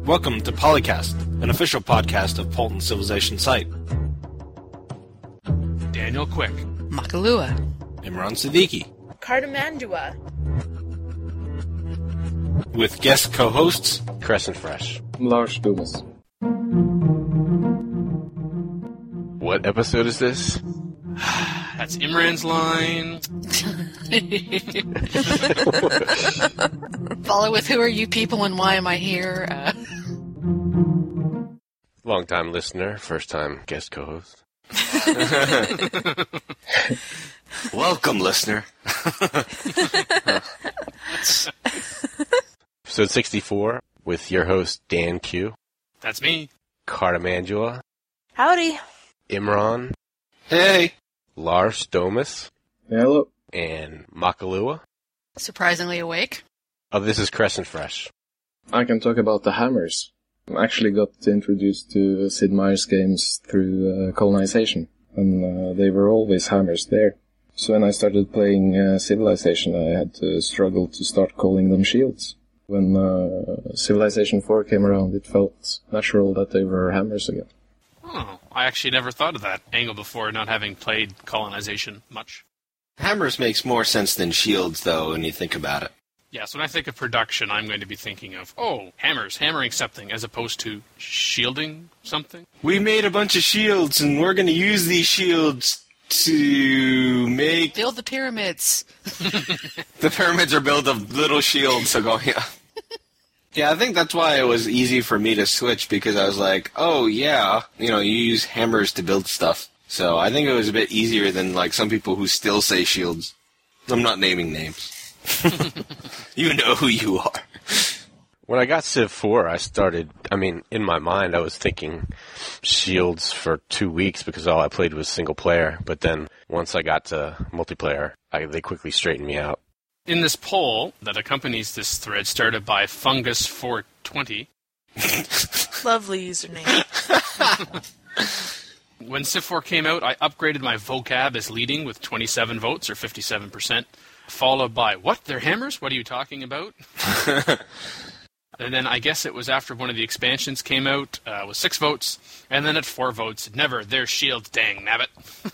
Welcome to Polycast, an official podcast of Polton Civilization site. Daniel Quick, Makalua, Imran Siddiqui, Cardamandua, with guest co-hosts Crescent Fresh, Lars Dumas. What episode is this? That's Imran's line. Follow with who are you people and why am I here? Long-time listener, first-time guest co-host. Welcome, listener. Episode 64 with your host Dan Q, That's me. Cardamandua, howdy, Imran, Hey. Lars Domus, Hello. and Makalua. Surprisingly awake. Oh, this is Crescent Fresh. I can talk about the hammers. I actually got introduced to Sid Meier's games through Colonization, and they were always hammers there. So when I started playing Civilization, I had to struggle to start calling them shields. When Civilization 4 came around, it felt natural that they were hammers again. Oh, I actually never thought of that angle before, not having played Colonization much. Hammers makes more sense than shields, though, when you think about it. Yes, when I think of production, I'm going to be thinking of, hammers, hammering something, as opposed to shielding something. We made a bunch of shields, and we're going to use these shields to make... Build the pyramids. The pyramids are built of little shields, so go, yeah. Yeah, I think that's why it was easy for me to switch, because I was like, oh, yeah, you use hammers to build stuff. So I think it was a bit easier than, some people who still say shields. I'm not naming names. You know who you are. When I got Civ 4, in my mind, I was thinking shields for 2 weeks because all I played was single player. But then once I got to multiplayer, they quickly straightened me out. In this poll that accompanies this thread, started by Fungus420. lovely username. When Civ 4 came out, I upgraded my vocab as leading with 27 votes, or 57%, followed by, what, they're hammers? What are you talking about? And then I guess it was after one of the expansions came out, with 6 votes, and then at 4 votes, never, they're shields, dang nabbit.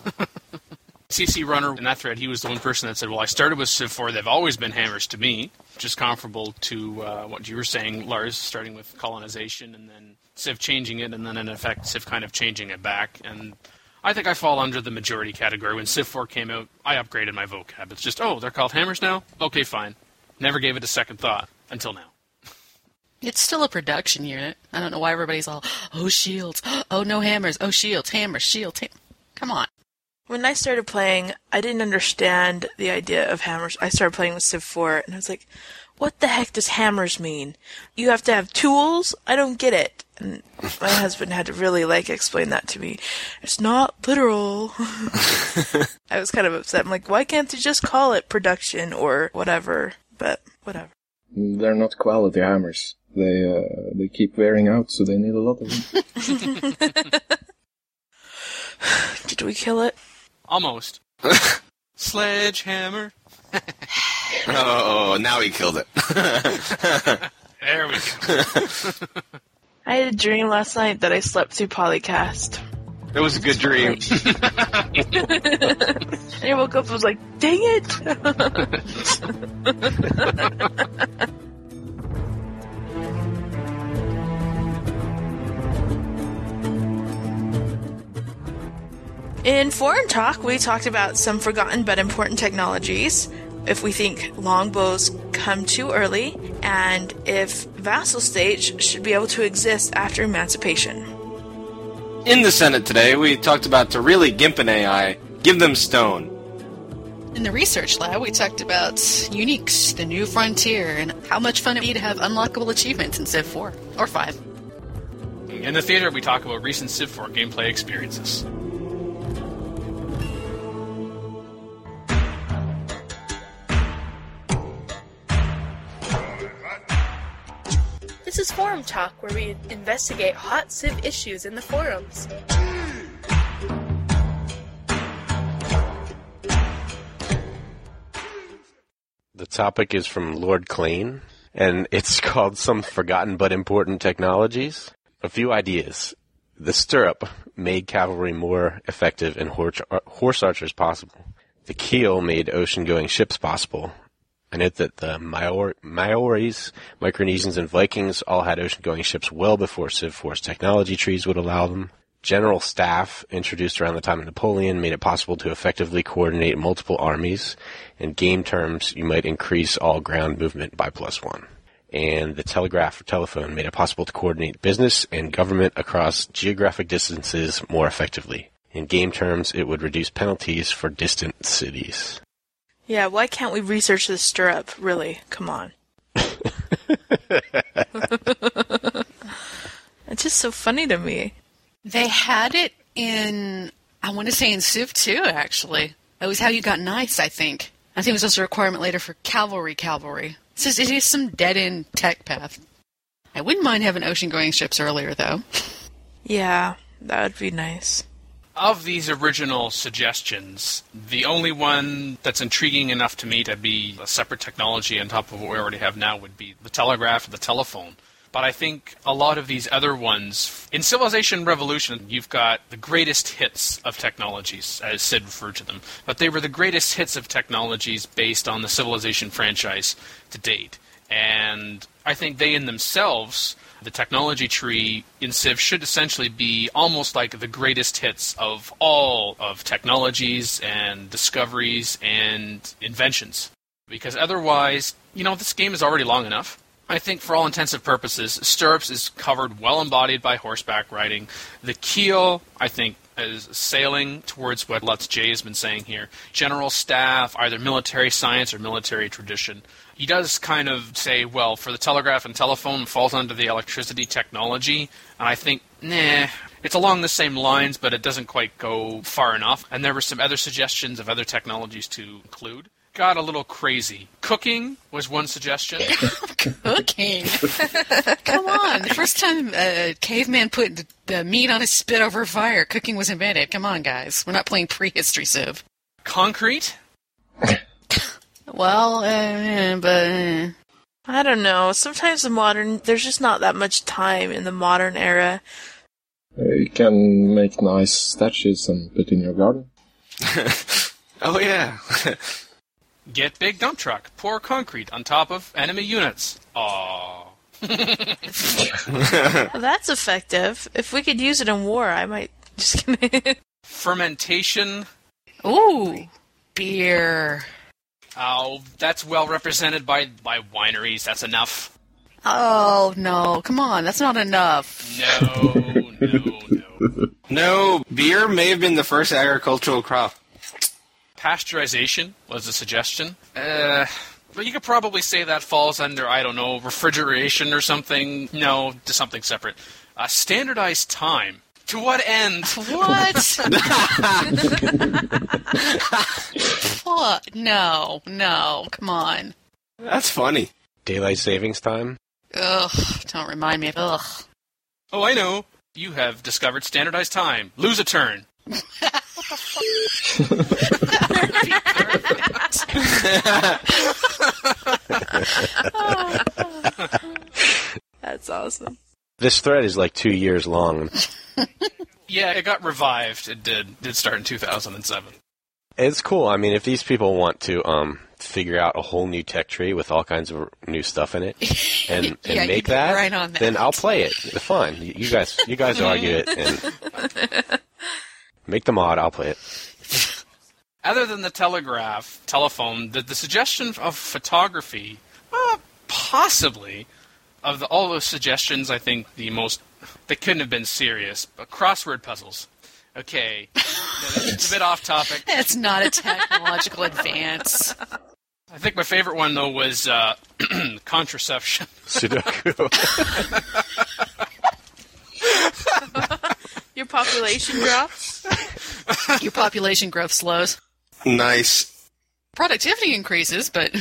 CC Runner, in that thread, he was the one person that said, well, I started with Civ 4, they've always been hammers to me, which is comparable to what you were saying, Lars, starting with Colonization, and then Civ changing it, and then in effect, Civ kind of changing it back, and I think I fall under the majority category. When Civ 4 came out, I upgraded my vocab. It's just, they're called hammers now? Okay, fine. Never gave it a second thought, until now. It's still a production unit. I don't know why everybody's all, shields. Oh, no hammers. Oh, shields. Hammers. Shields. Come on. When I started playing, I didn't understand the idea of hammers. I started playing with Civ 4, and I was like, what the heck does hammers mean? You have to have tools? I don't get it. And my husband had to really, explain that to me. It's not literal. I was kind of upset. I'm like, why can't they just call it production or whatever? But, whatever. They're not quality hammers. They keep wearing out, so they need a lot of them. Did we kill it? Almost. Sledgehammer. Oh, now he killed it. There we go. I had a dream last night that I slept through Polycast. It was a good dream. And I woke up and was like, dang it! In Foreign Talk, we talked about some forgotten but important technologies, if we think longbows come too early, and if vassal states should be able to exist after emancipation. In the Senate today, we talked about to really gimp an AI, give them stone. In the research lab, we talked about Uniques, the new frontier, and how much fun it would be to have unlockable achievements in Civ 4 or 5. In the theater, we talk about recent Civ 4 gameplay experiences. This is Forum Talk, where we investigate hot Civ issues in the forums. The topic is from Lord Klain. and it's called Some Forgotten But Important Technologies. A few ideas. The stirrup made cavalry more effective and horse archers possible. The keel made ocean-going ships possible. I note that the Maoris, Micronesians, and Vikings all had ocean-going ships well before Civ 4's technology trees would allow them. General staff, introduced around the time of Napoleon, made it possible to effectively coordinate multiple armies. In game terms, you might increase all ground movement by +1. And the telegraph or telephone made it possible to coordinate business and government across geographic distances more effectively. In game terms, it would reduce penalties for distant cities. Yeah, why can't we research the stirrup? Really, come on. It's just so funny to me. They had it in, I want to say in Civ 2, actually. That was how you got knights, I think. I think it was also a requirement later for cavalry. It is some dead-end tech path. I wouldn't mind having ocean-going ships earlier, though. Yeah, that would be nice. Of these original suggestions, the only one that's intriguing enough to me to be a separate technology on top of what we already have now would be the telegraph or the telephone. But I think a lot of these other ones, in Civilization Revolution, you've got the greatest hits of technologies, as Sid referred to them. But they were the greatest hits of technologies based on the Civilization franchise to date. And I think they in themselves, the technology tree in Civ should essentially be almost like the greatest hits of all of technologies and discoveries and inventions. Because otherwise, this game is already long enough. I think for all intensive purposes, stirrups is covered, well embodied by horseback riding. The keel, I think, is sailing towards what Lutz J has been saying here. General staff, either military science or military tradition. He does kind of say, well, for the telegraph and telephone, it falls under the electricity technology. And I think, it's along the same lines, but it doesn't quite go far enough. And there were some other suggestions of other technologies to include. Got a little crazy. Cooking was one suggestion. Cooking? Come on. The first time a caveman put the meat on his spit over fire, cooking was invented. Come on, guys. We're not playing prehistory Civ. Concrete? Well, but... I don't know. Sometimes there's just not that much time in the modern era. You can make nice statues and put in your garden. Oh, yeah. Get big dump truck. Pour concrete on top of enemy units. Aww. Well, that's effective. If we could use it in war, I might just... Fermentation. Ooh. Beer. Oh, that's well represented by wineries. That's enough. Oh, no. Come on. That's not enough. No. No, beer may have been the first agricultural crop. Pasteurization was a suggestion. But you could probably say that falls under, I don't know, refrigeration or something. No, to something separate. Standardized time. To what end? What? What? No. Come on. That's funny. Daylight savings time? Ugh, don't remind me. Ugh. Oh, I know. You have discovered standardized time. Lose a turn. That's awesome. This thread is like 2 years long. Yeah, it got revived. It did start in 2007. It's cool. I mean, if these people want to figure out a whole new tech tree with all kinds of new stuff in it and Yeah, make that, right on that, then I'll play it. Fine. You guys argue it and make the mod. I'll play it. Other than the telegraph, telephone, the suggestion of photography, possibly, of all those suggestions, I think they couldn't have been serious, but crossword puzzles. Okay, it's a bit off topic. That's not a technological advance. I think my favorite one, though, was contraception. Sudoku. Your population drops? Your population growth slows. Nice. Productivity increases, but...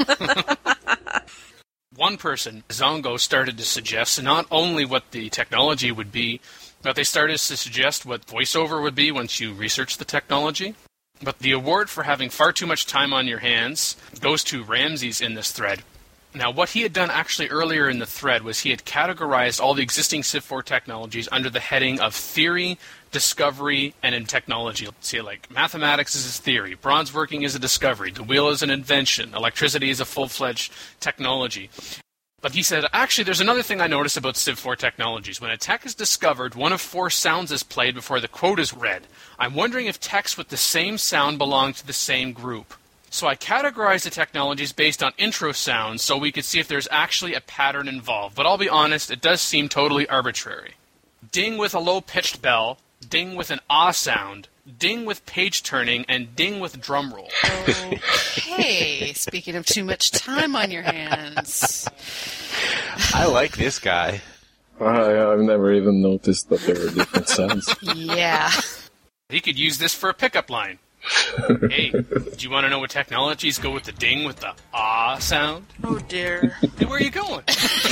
One person, Zongo, started to suggest not only what the technology would be, but they started to suggest what voiceover would be once you research the technology. But the award for having far too much time on your hands goes to Ramses in this thread. Now, what he had done actually earlier in the thread was he had categorized all the existing Civ 4 technologies under the heading of theory, discovery, and in technology. See, like, mathematics is a theory, bronze working is a discovery, the wheel is an invention, electricity is a full-fledged technology. But he said, actually, there's another thing I noticed about Civ 4 technologies. When a tech is discovered, one of 4 sounds is played before the quote is read. I'm wondering if techs with the same sound belong to the same group. So I categorized the technologies based on intro sounds so we could see if there's actually a pattern involved. But I'll be honest, it does seem totally arbitrary. Ding with a low-pitched bell, ding with an ah sound, ding with page turning, and ding with drum roll. Okay, speaking of too much time on your hands. I like this guy. I've never even noticed that there were different sounds. Yeah. He could use this for a pickup line. Hey, do you want to know what technologies go with the ding with the ah sound? Oh dear. Hey, where are you going?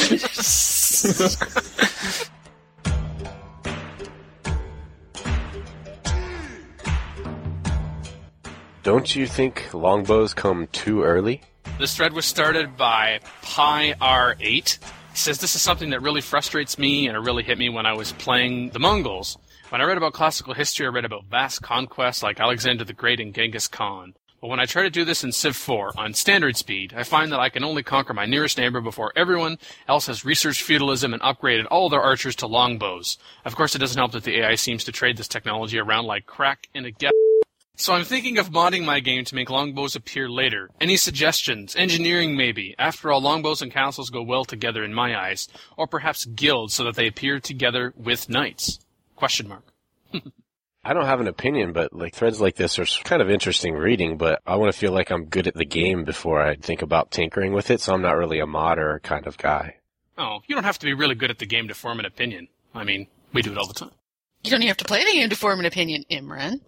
Don't you think longbows come too early? This thread was started by PyR8. He says this is something that really frustrates me and it really hit me when I was playing the Mongols. When I read about classical history, I read about vast conquests like Alexander the Great and Genghis Khan. But when I try to do this in Civ 4 on standard speed, I find that I can only conquer my nearest neighbor before everyone else has researched feudalism and upgraded all their archers to longbows. Of course, it doesn't help that the AI seems to trade this technology around like crack in a ghetto. So I'm thinking of modding my game to make longbows appear later. Any suggestions? Engineering, maybe. After all, longbows and castles go well together in my eyes. Or perhaps guilds so that they appear together with knights. Question mark. I don't have an opinion, but like threads like this are kind of interesting reading, but I want to feel like I'm good at the game before I think about tinkering with it, so I'm not really a modder kind of guy. Oh, you don't have to be really good at the game to form an opinion. I mean, we do it all the time. You don't even have to play the game to form an opinion, Imran.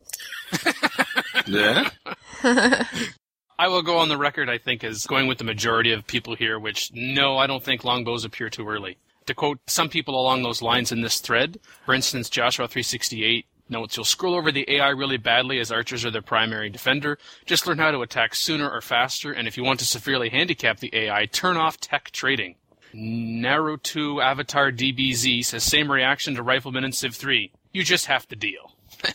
Yeah? I will go on the record, I think, as going with the majority of people here, which, no, I don't think longbows appear too early. To quote some people along those lines in this thread, for instance, Joshua368 notes, you'll scroll over the AI really badly as archers are their primary defender. Just learn how to attack sooner or faster, and if you want to severely handicap the AI, turn off tech trading. Naruto Avatar DBZ says, same reaction to Rifleman in Civ 3. You just have to deal.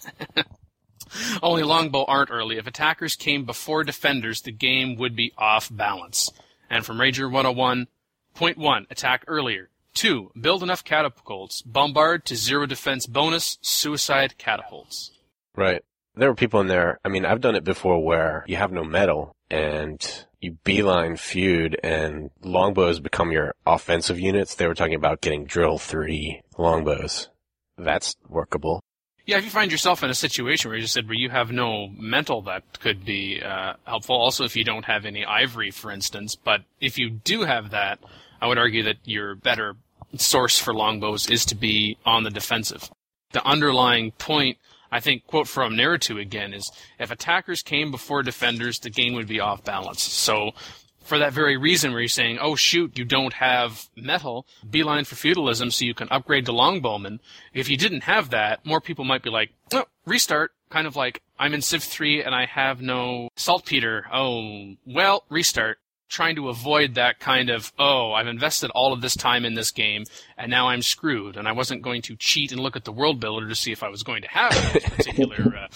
Only longbow aren't early. If attackers came before defenders, the game would be off balance. And from Rager 101, point 1, attack earlier. 2, build enough catapults. Bombard to 0 defense bonus, suicide catapults. Right. There were people in there, I mean, I've done it before where you have no metal and you beeline feud and longbows become your offensive units. They were talking about getting drill 3 longbows. That's workable. Yeah, if you find yourself in a situation where you just said where you have no mental, that could be helpful. Also, if you don't have any ivory, for instance. But if you do have that, I would argue that your better source for longbows is to be on the defensive. The underlying point, I think, quote from Naruto again, is if attackers came before defenders, the game would be off balance. So for that very reason where you're saying, oh shoot, you don't have metal, beeline for feudalism so you can upgrade to longbowmen. If you didn't have that, more people might be like, oh, restart. Kind of like, I'm in Civ 3 and I have no saltpeter. Oh, well, restart. Trying to avoid that kind of, oh, I've invested all of this time in this game and now I'm screwed and I wasn't going to cheat and look at the world builder to see if I was going to have those particular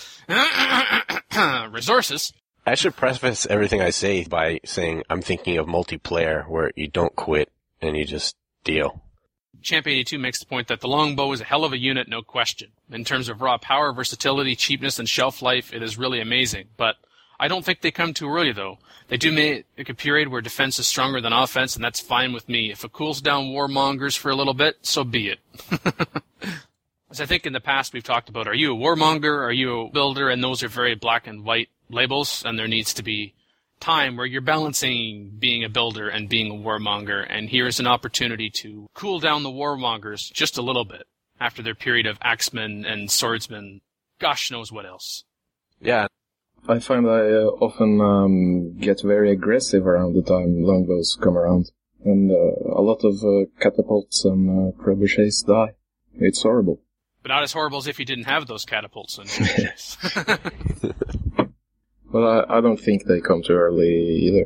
resources. I should preface everything I say by saying I'm thinking of multiplayer where you don't quit and you just deal. Champ 82 makes the point that the longbow is a hell of a unit, no question. In terms of raw power, versatility, cheapness, and shelf life, it is really amazing. But I don't think they come too early, though. They do make a period where defense is stronger than offense, and that's fine with me. If it cools down warmongers for a little bit, so be it. As I think in the past we've talked about, are you a warmonger, are you a builder, and those are very black and white labels, and there needs to be time where you're balancing being a builder and being a warmonger, and here's an opportunity to cool down the warmongers just a little bit after their period of axemen and swordsmen, gosh knows what else. Yeah. I find I often get very aggressive around the time longbows come around, and a lot of catapults and trebuchets die. It's horrible. But not as horrible as if you didn't have those catapults and trebuchets. Well, I don't think they come too early either.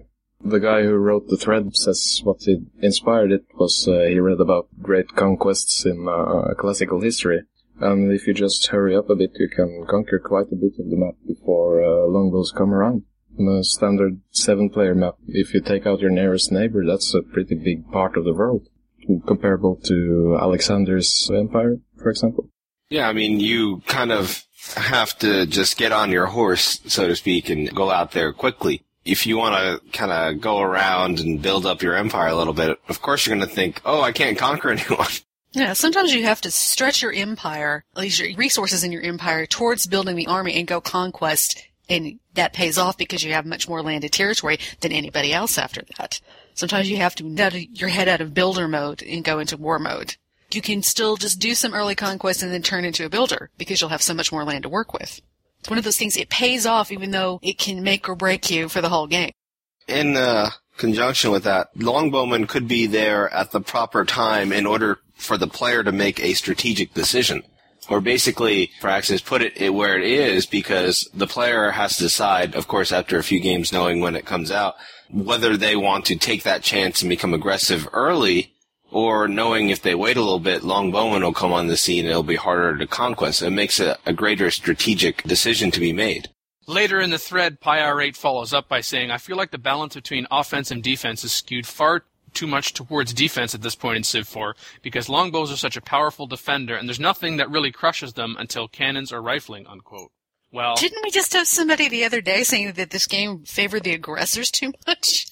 The guy who wrote the thread says what inspired it was he read about great conquests in classical history. And if you just hurry up a bit, you can conquer quite a bit of the map before longbows come around. In a standard 7-player map, if you take out your nearest neighbor, that's a pretty big part of the world. Comparable to Alexander's empire, for example. Yeah, I mean, you kind of have to just get on your horse, so to speak, and go out there quickly. If you want to kind of go around and build up your empire a little bit, of course you're going to think, oh, I can't conquer anyone. Yeah, sometimes you have to stretch your empire, at least your resources in your empire, towards building the army and go conquest, and that pays off because you have much more landed territory than anybody else after that. Sometimes you have to nut your head out of builder mode and go into war mode. You can still just do some early conquest and then turn into a builder because you'll have so much more land to work with. It's one of those things, it pays off even though it can make or break you for the whole game. In conjunction with that, longbowmen could be there at the proper time in order for the player to make a strategic decision. Or basically, Firaxis put it where it is because the player has to decide, of course, after a few games knowing when it comes out, whether they want to take that chance and become aggressive early, or knowing if they wait a little bit, longbowmen will come on the scene and it'll be harder to conquest. It makes a greater strategic decision to be made. Later in the thread, Pyr8 follows up by saying, I feel like the balance between offense and defense is skewed far too much towards defense at this point in Civ 4 because longbows are such a powerful defender and there's nothing that really crushes them until cannons or rifling, unquote. Well, didn't we just have somebody the other day saying that this game favored the aggressors too much?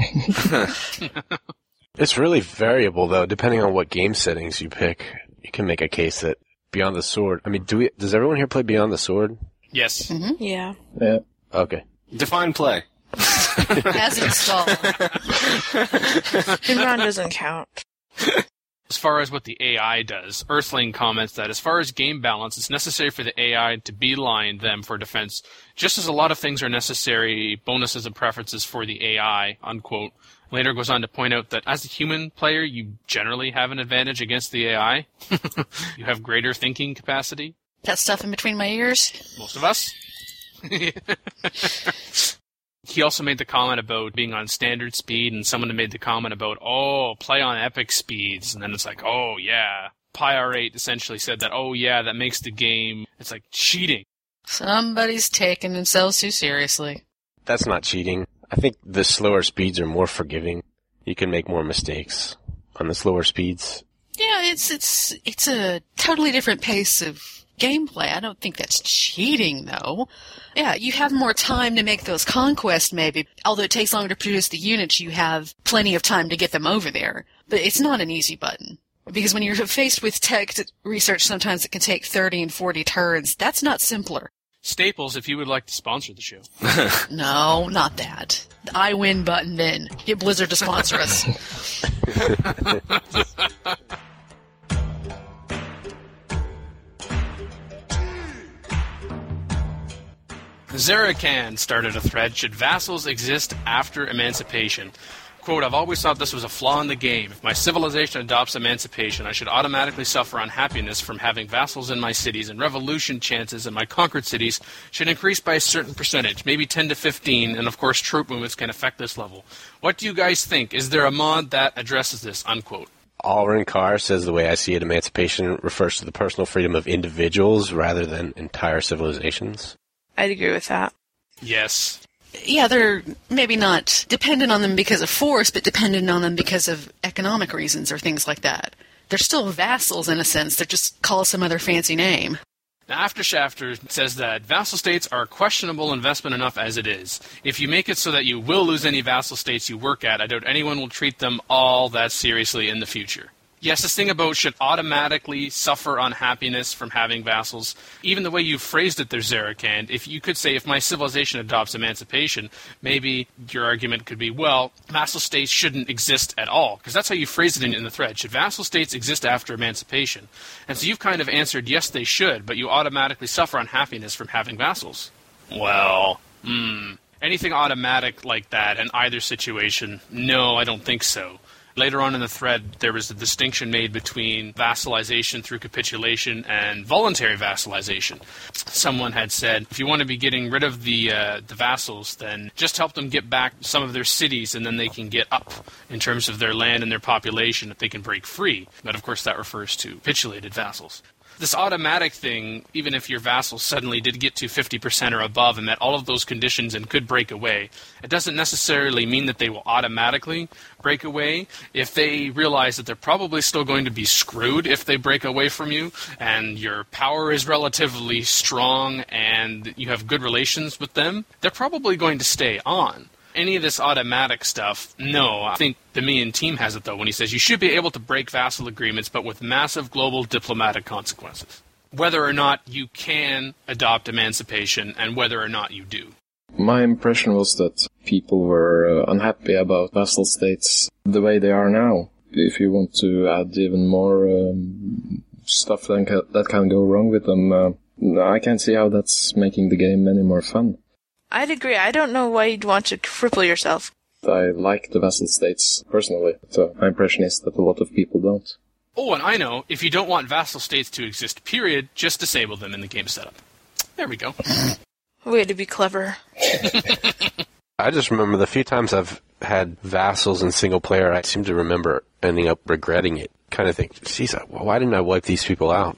It's really variable, though, depending on what game settings you pick. You can make a case that Beyond the Sword... I mean, does everyone here play Beyond the Sword? Yes. Mm-hmm. Yeah. Yeah. Okay. Define play. As installed. Imran doesn't count. As far as what the AI does, Earthling comments that as far as game balance, it's necessary for the AI to beeline them for defense, just as a lot of things are necessary bonuses and preferences for the AI, unquote. Later goes on to point out that as a human player, you generally have an advantage against the AI. You have greater thinking capacity. That stuff in between my ears? Most of us. He also made the comment about being on standard speed, and someone made the comment about, oh, play on epic speeds. And then it's like, oh, yeah. Pyr8 essentially said that, oh, yeah, that makes the game, it's like cheating. Somebody's taking themselves too seriously. That's not cheating. I think the slower speeds are more forgiving. You can make more mistakes on the slower speeds. Yeah, it's a totally different pace of gameplay. I don't think that's cheating, though. Yeah, you have more time to make those conquests, maybe. Although it takes longer to produce the units, you have plenty of time to get them over there. But it's not an easy button. Because when you're faced with tech research, sometimes it can take 30 and 40 turns. That's not simpler. Staples, if you would like to sponsor the show. No, not that. The I win button then. Get Blizzard to sponsor us. Zerakan started a thread, should vassals exist after emancipation? Quote, I've always thought this was a flaw in the game. If my civilization adopts emancipation, I should automatically suffer unhappiness from having vassals in my cities, and revolution chances in my conquered cities should increase by a certain percentage, maybe 10 to 15, and of course troop movements can affect this level. What do you guys think? Is there a mod that addresses this? Unquote. Alrin Carr says the way I see it, emancipation refers to the personal freedom of individuals rather than entire civilizations. I'd agree with that. Yes. Yeah, they're maybe not dependent on them because of force, but dependent on them because of economic reasons or things like that. They're still vassals in a sense. They're just called some other fancy name. Now, Aftershafter says that vassal states are a questionable investment enough as it is. If you make it so that you will lose any vassal states you work at, I doubt anyone will treat them all that seriously in the future. Yes, this thing about should automatically suffer unhappiness from having vassals. Even the way you phrased it there, Zerakan, if you could say, if my civilization adopts emancipation, maybe your argument could be, well, vassal states shouldn't exist at all, because that's how you phrased it in the thread. Should vassal states exist after emancipation? And so you've kind of answered, yes, they should, but you automatically suffer unhappiness from having vassals. Well, anything automatic like that in either situation, no, I don't think so. Later on in the thread, there was a distinction made between vassalization through capitulation and voluntary vassalization. Someone had said, if you want to be getting rid of the vassals, then just help them get back some of their cities, and then they can get up in terms of their land and their population, if they can break free. But of course that refers to capitulated vassals. This automatic thing, even if your vassals suddenly did get to 50% or above and met all of those conditions and could break away, it doesn't necessarily mean that they will automatically break away. If they realize that they're probably still going to be screwed if they break away from you, and your power is relatively strong and you have good relations with them, they're probably going to stay on. Any of this automatic stuff, no. I think the Dominion team has it, though, when he says you should be able to break vassal agreements, but with massive global diplomatic consequences. Whether or not you can adopt emancipation, and whether or not you do. My impression was that people were unhappy about vassal states the way they are now. If you want to add even more stuff that can go wrong with them, I can't see how that's making the game any more fun. I'd agree. I don't know why you'd want to cripple yourself. I like the vassal states, personally, so my impression is that a lot of people don't. Oh, and I know, if you don't want vassal states to exist, period, just disable them in the game setup. There we go. Way to be clever. I just remember the few times I've had vassals in single player, I seem to remember ending up regretting it. Kind of think, geez, why didn't I wipe these people out?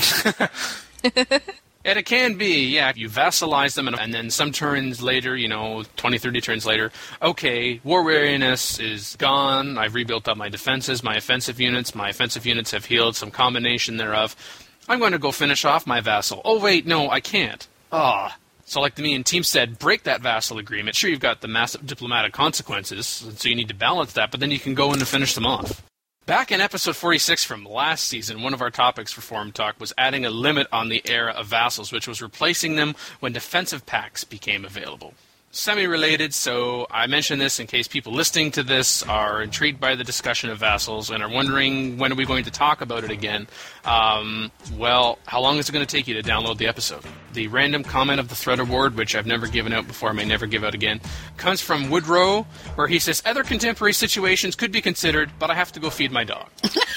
And it can be, yeah, you vassalize them, and then some turns later, 20, 30 turns later, okay, war weariness is gone, I've rebuilt up my defenses, my offensive units have healed, some combination thereof. I'm going to go finish off my vassal. Oh, wait, no, I can't. So like the Dominion team said, break that vassal agreement. Sure, you've got the massive diplomatic consequences, so you need to balance that, but then you can go in and finish them off. Back in episode 46 from last season, one of our topics for Forum Talk was adding a limit on the era of vassals, which was replacing them when defensive pacts became available. Semi-related, so I mention this in case people listening to this are intrigued by the discussion of vassals and are wondering when are we going to talk about it again. Well, how long is it going to take you to download the episode? The random comment of the thread award, which I've never given out before, may never give out again, comes from Woodrow, where he says, other contemporary situations could be considered, but I have to go feed my dog.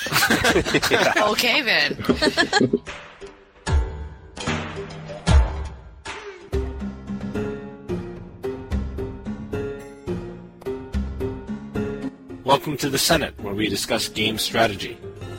Okay, then. Welcome to the Senate, where we discuss game strategy.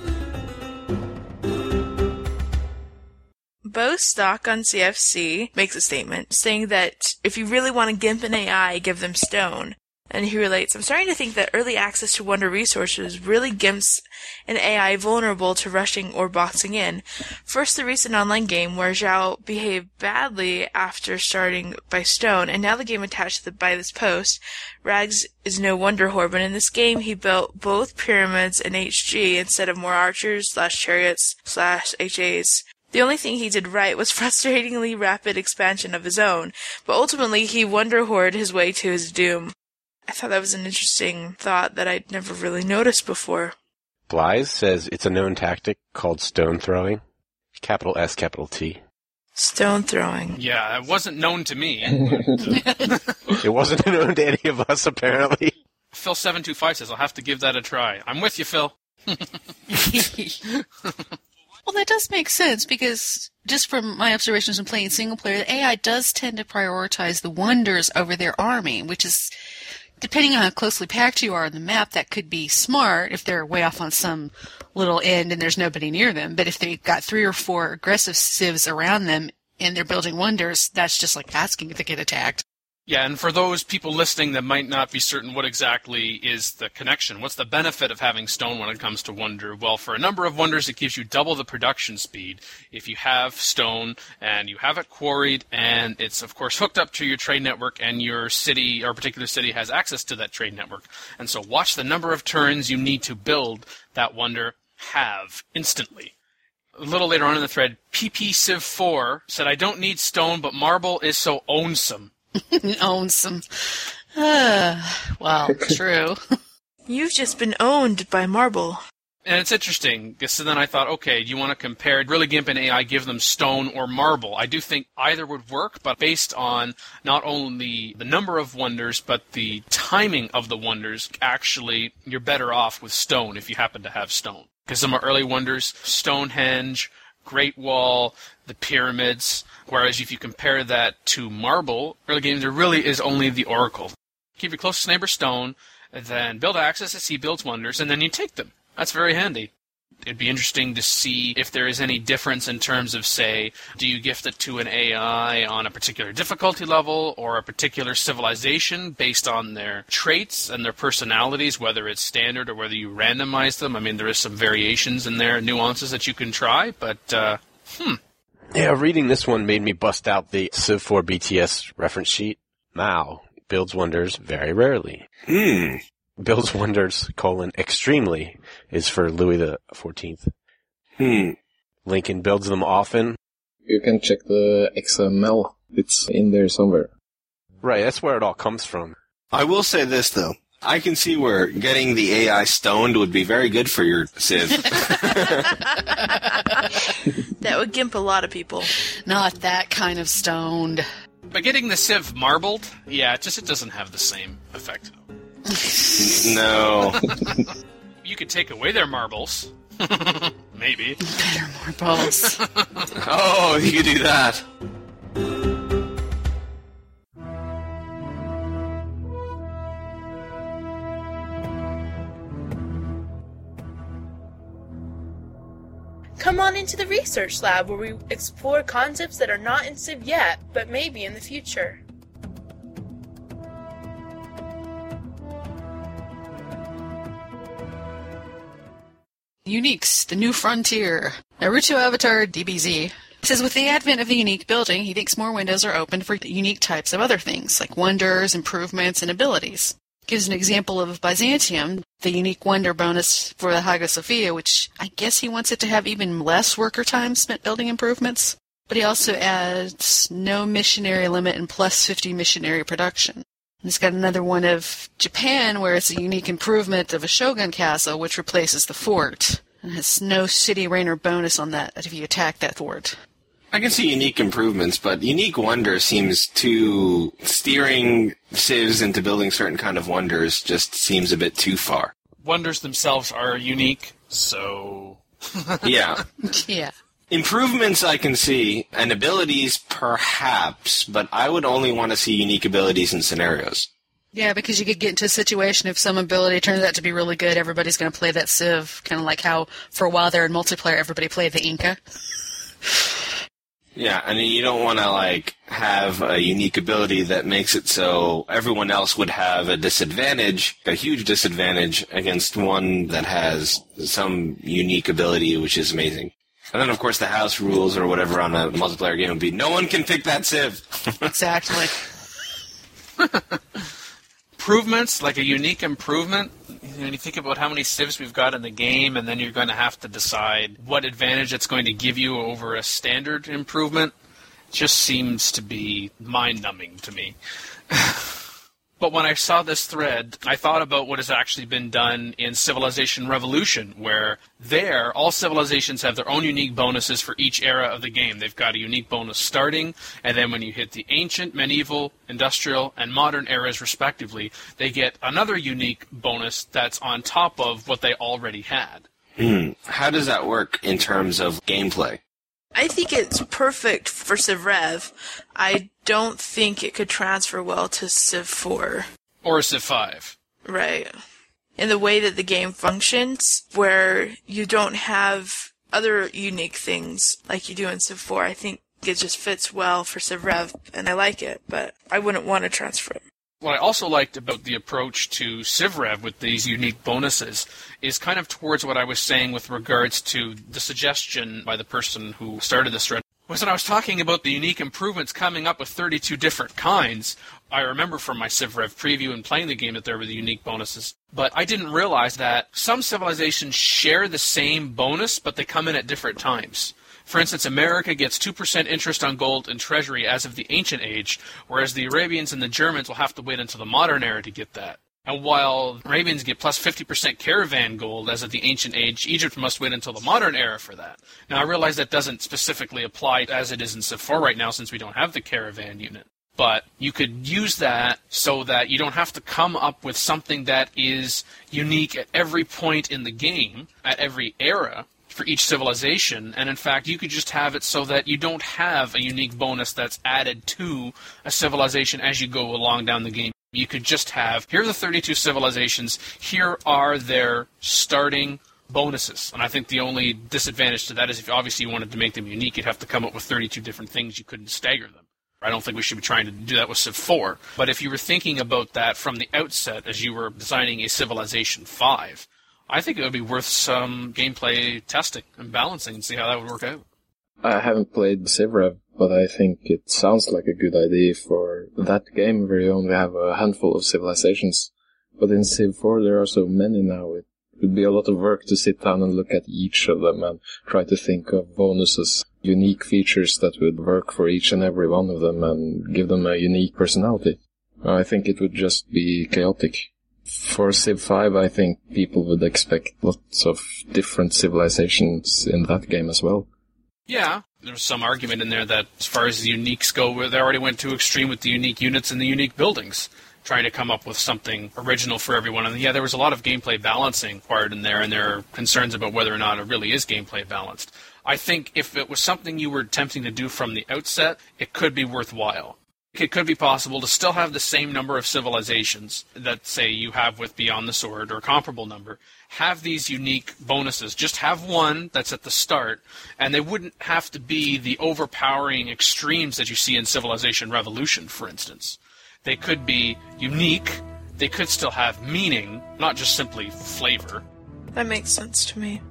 Bostock on CFC makes a statement saying that if you really want to gimp an AI, give them stone. And he relates, I'm starting to think that early access to Wonder resources really gimps an AI vulnerable to rushing or boxing in. First, the recent online game where Zhao behaved badly after starting by stone, and now the game attached by this post. Rags is no Wonder Horde, but in this game he built both pyramids and HG instead of more archers/chariots/HAs. The only thing he did right was frustratingly rapid expansion of his own, but ultimately he Wonder Horde his way to his doom. I thought that was an interesting thought that I'd never really noticed before. Blythe says it's a known tactic called stone throwing. Capital S, capital T. Stone throwing. Yeah, it wasn't known to me. It wasn't known to any of us, apparently. Phil725 says, I'll have to give that a try. I'm with you, Phil. Well, that does make sense, because just from my observations in playing single player, the AI does tend to prioritize the wonders over their army, which is, depending on how closely packed you are on the map, that could be smart if they're way off on some little end and there's nobody near them. But if they've got 3 or 4 aggressive civs around them and they're building wonders, that's just like asking if they get attacked. Yeah, and for those people listening that might not be certain what exactly is the connection, what's the benefit of having stone when it comes to wonder? Well, for a number of wonders, it gives you double the production speed if you have stone and you have it quarried and it's, of course, hooked up to your trade network and your city or particular city has access to that trade network. And so watch the number of turns you need to build that wonder have instantly. A little later on in the thread, PP Civ 4 said, I don't need stone, but marble is so ownsome. Owns some. Well, true. You've just been owned by marble. And it's interesting, because then I thought, okay, do you want to compare really GIMP and AI, give them stone or marble? I do think either would work, but based on not only the number of wonders, but the timing of the wonders, actually, you're better off with stone if you happen to have stone. Because some are early wonders, Stonehenge, Great Wall, the pyramids, whereas if you compare that to marble, early games, there really is only the Oracle. Keep your closest neighbor stone, and then build access as he builds wonders, and then you take them. That's very handy. It'd be interesting to see if there is any difference in terms of, say, do you gift it to an AI on a particular difficulty level or a particular civilization based on their traits and their personalities, whether it's standard or whether you randomize them. I mean, there is some variations in there, nuances that you can try, but, Yeah, reading this one made me bust out the Civ 4 BTS reference sheet. Mao builds wonders very rarely. Builds wonders, extremely, is for Louis the 14th. Lincoln builds them often. You can check the XML. It's in there somewhere. Right, that's where it all comes from. I will say this, though. I can see where getting the AI stoned would be very good for your Civ. That would gimp a lot of people. Not that kind of stoned. But getting the Civ marbled, yeah, it doesn't have the same effect. No. You could take away their marbles. Maybe. Better marbles. Oh, you could do that. Come on into the research lab where we explore concepts that are not in Civ yet, but maybe in the future. Uniques, the new frontier. Naruto Avatar DBZ says with the advent of the unique building, he thinks more windows are open for unique types of other things, like wonders, improvements, and abilities. Gives an example of Byzantium, the unique wonder bonus for the Hagia Sophia, which I guess he wants it to have even less worker time spent building improvements. But he also adds no missionary limit and plus 50 missionary production. And he's got another one of Japan, where it's a unique improvement of a shogun castle, which replaces the fort. And has no city reigner bonus on that if you attack that fort. I can see unique improvements, but unique wonder seems too... Steering civs into building certain kind of wonders just seems a bit too far. Wonders themselves are unique, so... Yeah. Yeah. Improvements I can see, and abilities perhaps, but I would only want to see unique abilities in scenarios. Yeah, because you could get into a situation if some ability turns out to be really good, everybody's going to play that civ, kind of like how for a while there in multiplayer everybody played the Inca. Yeah, and you don't want to, have a unique ability that makes it so everyone else would have a disadvantage, a huge disadvantage, against one that has some unique ability which is amazing. And then, of course, the house rules or whatever on a multiplayer game would be, no one can pick that civ. Exactly. Improvements, like a unique improvement, when you think about how many civs we've got in the game, and then you're going to have to decide what advantage it's going to give you over a standard improvement, it just seems to be mind-numbing to me. But when I saw this thread, I thought about what has actually been done in Civilization Revolution, where there, all civilizations have their own unique bonuses for each era of the game. They've got a unique bonus starting, and then when you hit the ancient, medieval, industrial, and modern eras respectively, they get another unique bonus that's on top of what they already had. How does that work in terms of gameplay? I think it's perfect for Civ Rev. I don't think it could transfer well to Civ 4. Or Civ 5. Right. In the way that the game functions, where you don't have other unique things like you do in Civ 4, I think it just fits well for Civ Rev, and I like it, but I wouldn't want to transfer it. What I also liked about the approach to CivRev with these unique bonuses is kind of towards what I was saying with regards to the suggestion by the person who started this thread. Was when I was talking about the unique improvements coming up with 32 different kinds, I remember from my CivRev preview and playing the game that there were the unique bonuses. But I didn't realize that some civilizations share the same bonus, but they come in at different times. For instance, America gets 2% interest on gold and treasury as of the ancient age, whereas the Arabians and the Germans will have to wait until the modern era to get that. And while Arabians get plus 50% caravan gold as of the ancient age, Egypt must wait until the modern era for that. Now, I realize that doesn't specifically apply as it is in Civ 4 right now, since we don't have the caravan unit. But you could use that so that you don't have to come up with something that is unique at every point in the game, at every era, for each civilization. And in fact, you could just have it so that you don't have a unique bonus that's added to a civilization as you go along down the game. You could just have, here are the 32 civilizations, here are their starting bonuses. And I think the only disadvantage to that is if obviously you wanted to make them unique, you'd have to come up with 32 different things. You couldn't stagger them. I don't think we should be trying to do that with Civ 4. But if you were thinking about that from the outset as you were designing a Civilization 5, I think it would be worth some gameplay testing and balancing and see how that would work out. I haven't played CivRev, but I think it sounds like a good idea for that game where you only have a handful of civilizations. But in Civ 4 there are so many now, it would be a lot of work to sit down and look at each of them and try to think of bonuses, unique features that would work for each and every one of them and give them a unique personality. I think it would just be chaotic. For Civ 5, I think people would expect lots of different civilizations in that game as well. Yeah, there's some argument in there that as far as the uniques go, they already went too extreme with the unique units and the unique buildings, trying to come up with something original for everyone. And yeah, there was a lot of gameplay balancing required in there, and there are concerns about whether or not it really is gameplay balanced. I think if it was something you were attempting to do from the outset, it could be worthwhile. It could be possible to still have the same number of civilizations that, say, you have with Beyond the Sword, or a comparable number, have these unique bonuses. Just have one that's at the start, and they wouldn't have to be the overpowering extremes that you see in Civilization Revolution, for instance. They could be unique, they could still have meaning, not just simply flavor. That makes sense to me.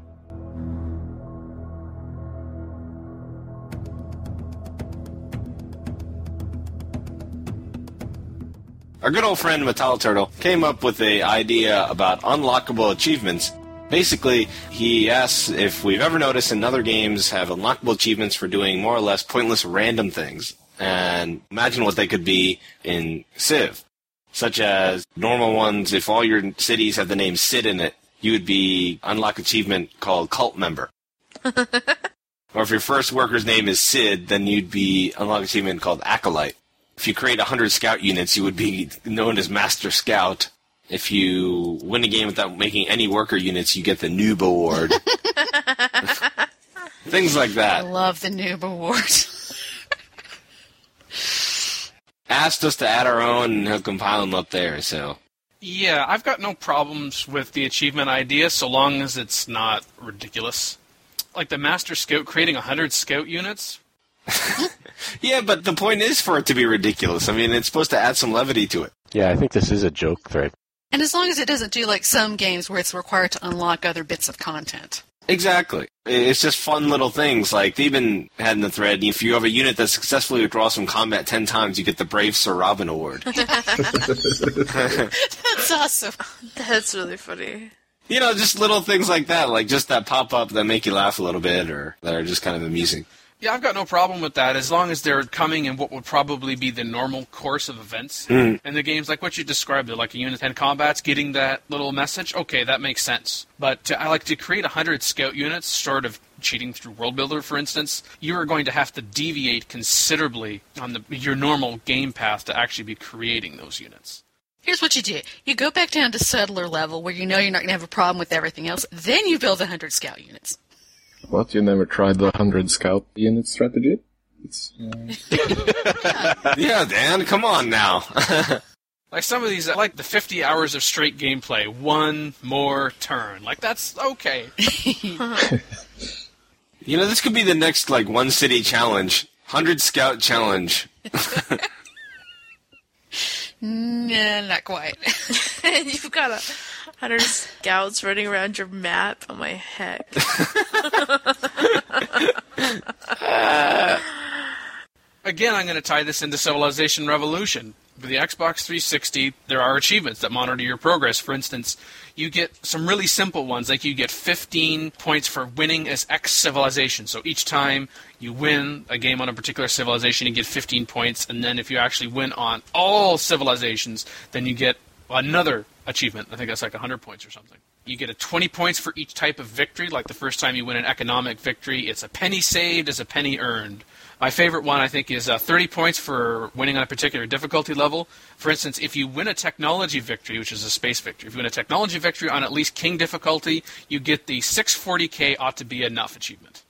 Our good old friend Metal Turtle came up with the idea about unlockable achievements. Basically, he asks if we've ever noticed in other games have unlockable achievements for doing more or less pointless random things. And imagine what they could be in Civ. Such as normal ones, if all your cities have the name Sid in it, you would be unlock achievement called Cult Member. Or if your first worker's name is Sid, then you'd be unlock achievement called Acolyte. If you create 100 scout units, you would be known as Master Scout. If you win a game without making any worker units, you get the Noob Award. Things like that. I love the Noob Award. Asked us to add our own, and he'll compile them up there, so... Yeah, I've got no problems with the achievement idea so long as it's not ridiculous. Like the Master Scout creating 100 scout units... Yeah, but the point is for it to be ridiculous. I mean, it's supposed to add some levity to it. Yeah, I think this is a joke thread. And as long as it doesn't do like some games where it's required to unlock other bits of content. Exactly. It's just fun little things. Like, they even had in the thread, if you have a unit that successfully withdraws from combat 10 times, you get the Brave Sir Robin Award. That's awesome. That's really funny. You know, just little things like that, like just that pop up that make you laugh a little bit, or that are just kind of amusing. Yeah, I've got no problem with that, as long as they're coming in what would probably be the normal course of events. And the games, like what you described, like a unit 10 combats, getting that little message, okay, that makes sense. But I like to create 100 scout units, sort of cheating through World Builder, for instance. You are going to have to deviate considerably on your normal game path to actually be creating those units. Here's what you do. You go back down to settler level where you know you're not going to have a problem with everything else. Then you build 100 scout units. What? You never tried the 100 scout unit strategy? It's, Yeah, Dan, come on now. Like some of these, like the 50 hours of straight gameplay, one more turn. Like, that's okay. You know, this could be the next, like, one city challenge. 100 scout challenge. Nah, not quite. You've got 100 scouts running around your map. Oh my heck. Again, I'm going to tie this into Civilization Revolution. With the Xbox 360, there are achievements that monitor your progress. For instance, you get some really simple ones, like you get 15 points for winning as X civilization. So each time you win a game on a particular civilization, you get 15 points, and then if you actually win on all civilizations, then you get another achievement. I think that's like 100 points or something. You get a 20 points for each type of victory. Like the first time you win an economic victory, it's a penny saved is a penny earned. My favorite one, I think, is 30 points for winning on a particular difficulty level. For instance, if you win a technology victory, which is a space victory, if you win a technology victory on at least King difficulty, you get the 640k ought to be enough achievement.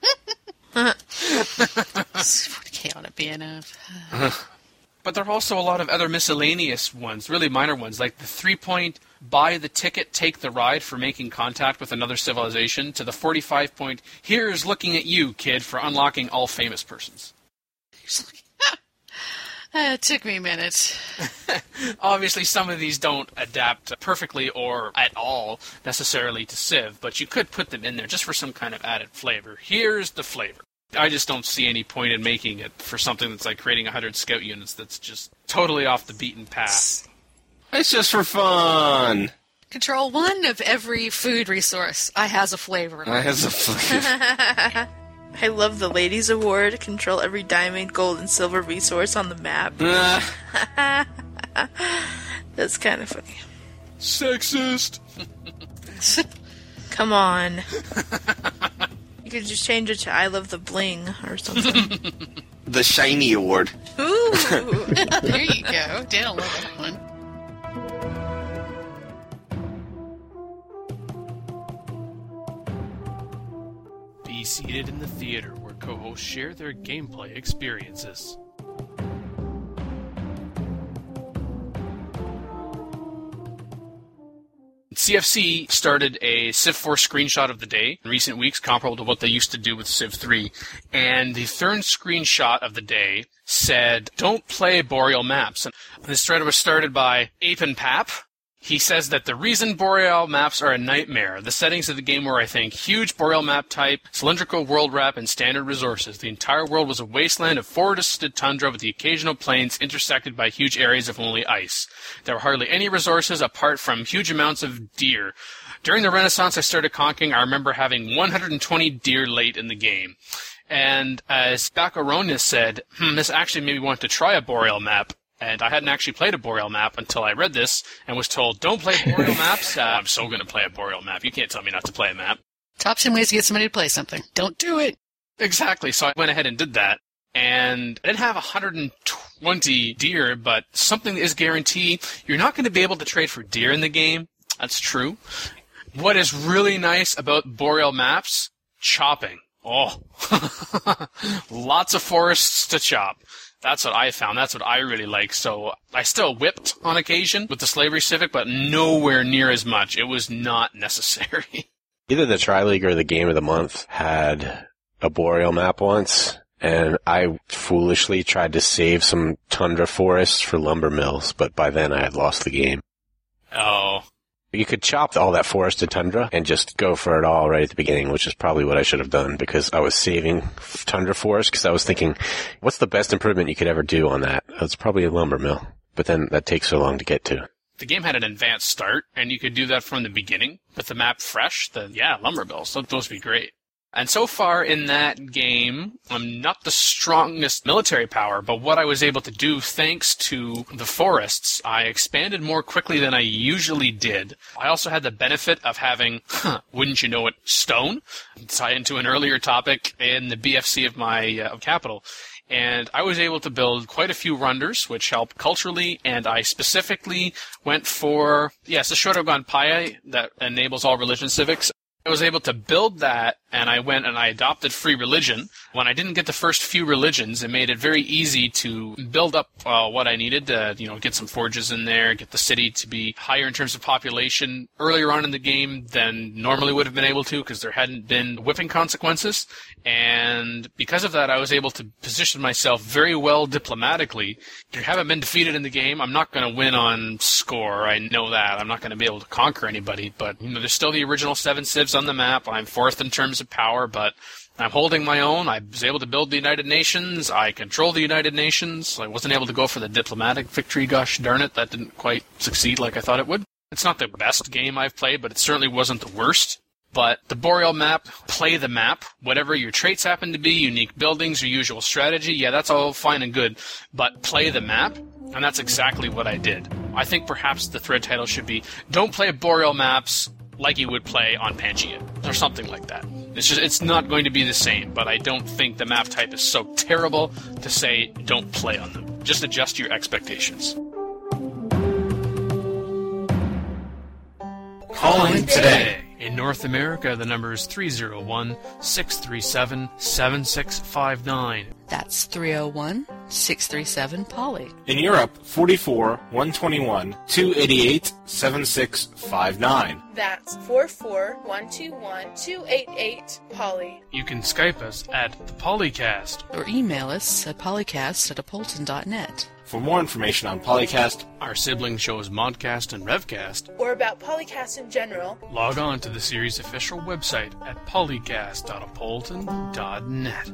640k ought to be enough. But there are also a lot of other miscellaneous ones, really minor ones, like the 3-point buy the ticket, take the ride for making contact with another civilization, to the 45-point here's looking at you, kid, for unlocking all famous persons. It took me a minute. Obviously, some of these don't adapt perfectly or at all necessarily to Civ, but you could put them in there just for some kind of added flavor. Here's the flavor. I just don't see any point in making it for something that's like creating 100 scout units that's just totally off the beaten path. It's just for fun. Control one of every food resource. I has a flavor. I love the Ladies Award. Control every diamond, gold, and silver resource on the map. That's kind of funny. Sexist. Come on. You could just change it to I love the bling or something. The Shiny Award. Ooh. There you go. Dan will love that one. Be seated in the theater where co-hosts share their gameplay experiences. CFC started a Civ 4 screenshot of the day in recent weeks, comparable to what they used to do with Civ 3. And the third screenshot of the day said, don't play Boreal maps. And this thread was started by Apen Pap. He says that the reason Boreal maps are a nightmare, the settings of the game were, I think, huge Boreal map type, cylindrical world wrap, and standard resources. The entire world was a wasteland of forested tundra with the occasional plains intersected by huge areas of only ice. There were hardly any resources apart from huge amounts of deer. During the Renaissance I started conking, I remember having 120 deer late in the game. And as Baccaronis said, this actually made me want to try a Boreal map. And I hadn't actually played a Boreal map until I read this and was told, don't play Boreal maps. I'm so going to play a Boreal map. You can't tell me not to play a map. Top 10 ways to get somebody to play something. Don't do it. Exactly. So I went ahead and did that. And I didn't have 120 deer, but something is guaranteed. You're not going to be able to trade for deer in the game. That's true. What is really nice about Boreal maps? Chopping. Oh, lots of forests to chop. That's what I found. That's what I really like. So I still whipped on occasion with the Slavery Civic, but nowhere near as much. It was not necessary. Either the Tri-League or the Game of the Month had a Boreal map once, and I foolishly tried to save some tundra forests for lumber mills, but by then I had lost the game. Oh. You could chop all that forested tundra and just go for it all right at the beginning, which is probably what I should have done, because I was saving tundra forest, because I was thinking, what's the best improvement you could ever do on that? It's probably a lumber mill, but then that takes so long to get to. The game had an advanced start, and you could do that from the beginning. With the map fresh, then yeah, lumber mills, those would be great. And so far in that game, I'm not the strongest military power, but what I was able to do thanks to the forests, I expanded more quickly than I usually did. I also had the benefit of having, wouldn't you know it, stone, tie into an earlier topic in the BFC of my capital. And I was able to build quite a few runders, which helped culturally, and I specifically went for, yes, the Shotogan Pai that enables all religion civics. I was able to build that, and I went and I adopted free religion. When I didn't get the first few religions, it made it very easy to build up what I needed to, get some forges in there, get the city to be higher in terms of population earlier on in the game than normally would have been able to, because there hadn't been whipping consequences. And because of that, I was able to position myself very well diplomatically. I haven't been defeated in the game. I'm not going to win on score. I know that. I'm not going to be able to conquer anybody, but there's still the original 7 civs on the map. I'm fourth in terms of power, but I'm holding my own. I was able to build the United Nations. I control the United Nations. I wasn't able to go for the diplomatic victory. Gosh darn it, that didn't quite succeed like I thought it would. It's not the best game I've played, but it certainly wasn't the worst. But the Boreal map, play the map. Whatever your traits happen to be, unique buildings, your usual strategy, yeah, that's all fine and good. But play the map. And that's exactly what I did. I think perhaps the thread title should be, don't play Boreal maps like you would play on Pangea, or something like that. It's not going to be the same, but I don't think the map type is so terrible to say don't play on them. Just adjust your expectations. Calling today. In North America, the number is 301-637-7659. That's 301-637-POLY. In Europe, 44-121-288-7659. That's 44-121-288-POLY. You can Skype us at the Polycast. Or email us at polycast@apolton.net. For more information on Polycast, Our sibling shows Modcast and Revcast. Or about Polycast in general. Log on to the series' official website at polycast.apolton.net.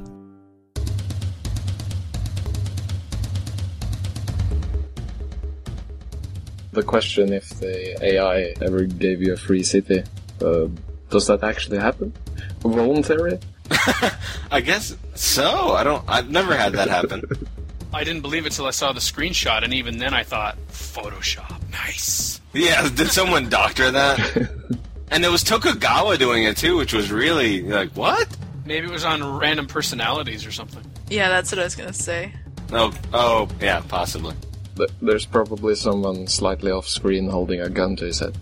The question if the AI ever gave you a free city, does that actually happen? Voluntary? I guess so. I've never had that happen. I didn't believe it till I saw the screenshot, and even then I thought, Photoshop, nice. Yeah, did someone doctor that? And it was Tokugawa doing it too, which was really like, what? Maybe it was on Random Personalities or something. Yeah, that's what I was gonna say. Oh, yeah, possibly. There's probably someone slightly off screen holding a gun to his head.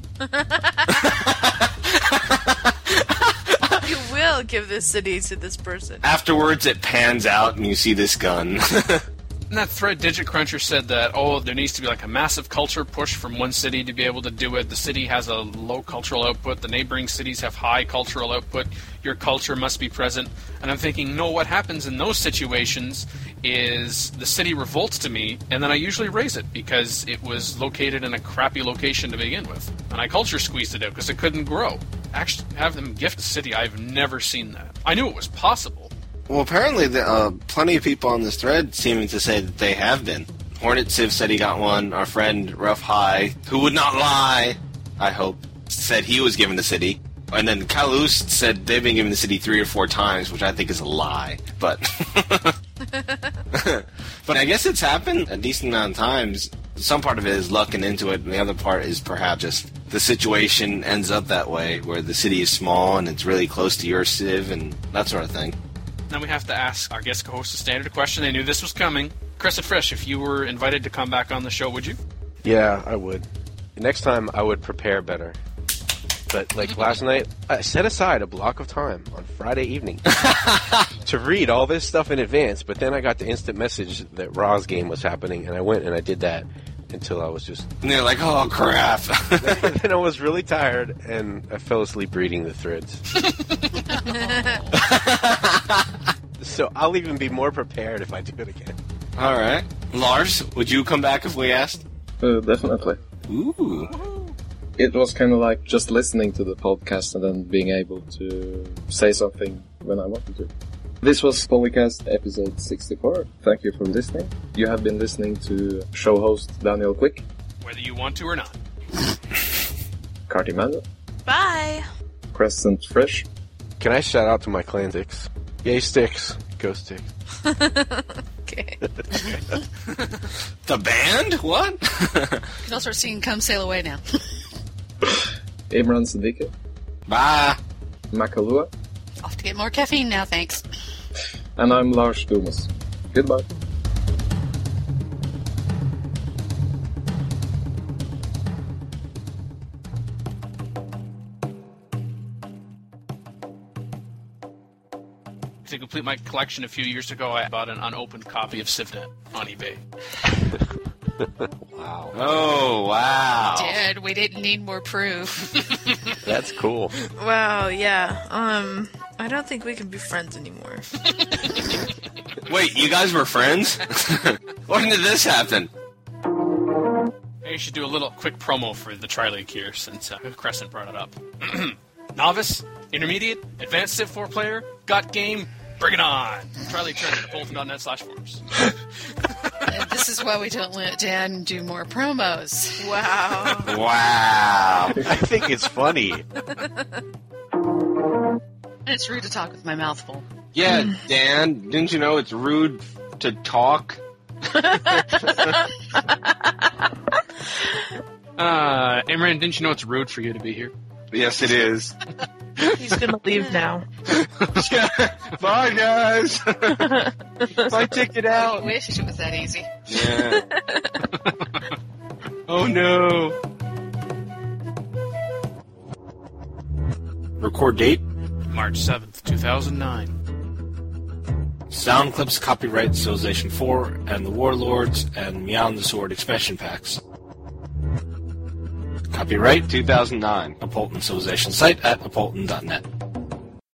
You will give this city to this person. Afterwards, it pans out and you see this gun. And that thread, Digit Cruncher, said that, there needs to be like a massive culture push from one city to be able to do it. The city has a low cultural output. The neighboring cities have high cultural output. Your culture must be present. And I'm thinking, no, what happens in those situations is the city revolts to me, and then I usually raise it because it was located in a crappy location to begin with. And I culture squeezed it out because it couldn't grow. Actually, have them gift the city, I've never seen that. I knew it was possible. Well, apparently, plenty of people on this thread seeming to say that they have been. Hornet Civ said he got one. Our friend Rough High, who would not lie, I hope, said he was given the city. And then Kalust said they've been given the city 3 or 4 times, which I think is a lie. But but I guess it's happened a decent amount of times. Some part of it is lucking into it, and the other part is perhaps just the situation ends up that way, where the city is small and it's really close to your civ and that sort of thing. Then we have to ask our guest co-host a standard question. They knew this was coming. Chris and Frisch, if you were invited to come back on the show, would you? Yeah, I would. Next time, I would prepare better. But, last night, I set aside a block of time on Friday evening to read all this stuff in advance, but then I got the instant message that Ra's game was happening, and I went and I did that until I was just... And they're like, oh, crap. Then I was really tired, and I fell asleep reading the threads. So I'll even be more prepared if I do it again. All right. Lars, would you come back if we asked? Definitely. Ooh. It was kind of like just listening to the podcast and then being able to say something when I wanted to. This was Polycast episode 64. Thank you for listening. You have been listening to show host Daniel Quick, Whether you want to or not. Carty Manuel, Bye. Crescent Fresh, Can I shout out to my clan sticks? Yay sticks. Go sticks. Okay. The band? What? You can also sing Come Sail Away now. Imran Siddiqui, Bye. Makalua, Off to get more caffeine now, thanks. and I'm Lars Dumas. Goodbye. To complete my collection a few years ago, I bought an unopened copy of CivNet on eBay. Wow. Oh, wow. Dad, we didn't need more proof. That's cool. Wow, yeah. I don't think we can be friends anymore. Wait, you guys were friends? When did this happen? I should do a little quick promo for the Tri-League here, since Crescent brought it up. Novice, Intermediate, Advanced Civ 4 player, got game, bring it on! Tri-League tournament at Bolton.net/forums. This is why we don't let Dan do more promos. Wow. Wow. I think it's funny. It's rude to talk with my mouth full. Yeah, Dan, didn't you know it's rude to talk Imran, didn't you know it's rude for you to be here? Yes, it is. He's gonna leave now. Bye, guys. My ticket I out. wish it was that easy. Yeah. Oh no. Record date: March 7th, 2009. Sound clips copyright Civilization 4 and the Warlords and Meow and the Sword expansion packs. Copyright 2009. Apolton Civilization site at apolton.net.